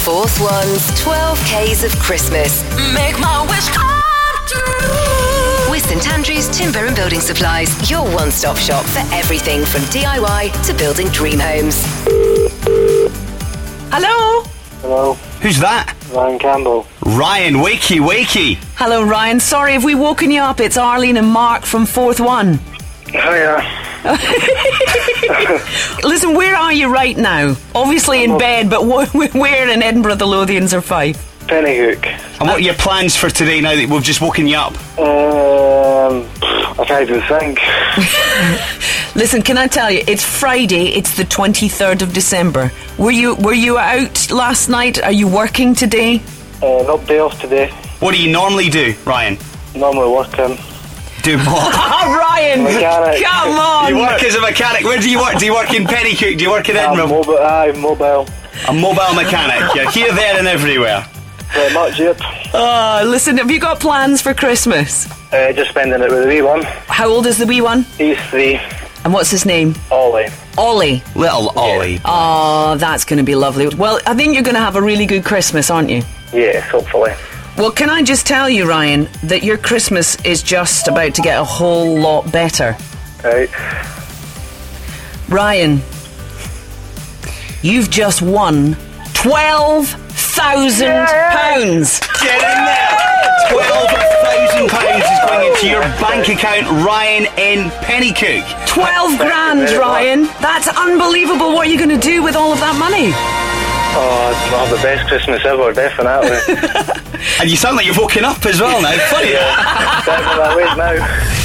Fourth One's 12Ks of Christmas. Make my wish come true. With St Andrews Timber and Building Supplies, your one-stop shop for everything from DIY to building dream homes. Hello? Hello, Who's that? Ryan Campbell. Ryan, wakey. Hello, Ryan. Sorry if we woken you up. It's Arlene and Mark from Fourth One. Hiya. Listen, where are you right now? Obviously in bed, but where in Edinburgh the Lothians are Fife? Pennyhook. And what are your plans for today now that we've just woken you up? I can't even think. Listen, can I tell you, it's Friday, it's the 23rd of December. Were you out last night? Are you working today? Not day off today. What do you normally do, Ryan? Normally working. Do what? Oh, Ryan! Mechanic. Come on! You work as a mechanic. Where do you work? Do you work in Pennycook? Do you work in Edinburgh? Mobile. A mobile mechanic. You're here, there and everywhere. Pretty much, yep. Listen, have you got plans for Christmas? Just spending it with the wee one. How old is the wee one? He's 3. And what's his name? Ollie. Ollie. Little Ollie. Oh, that's going to be lovely. Well, I think you're going to have a really good Christmas, aren't you? Yes, hopefully. Well, can I just tell you, Ryan, that your Christmas is just about to get a whole lot better. Right. Ryan, you've just won £12,000. Get in there! £12,000 is going into your bank account, Ryan in Pennycook. 12 grand, Ryan. That's unbelievable. What are you going to do with all of that money? Oh, I'll have the best Christmas ever, definitely. And you sound like you've woken up as well now. Funny. Definitely that way now.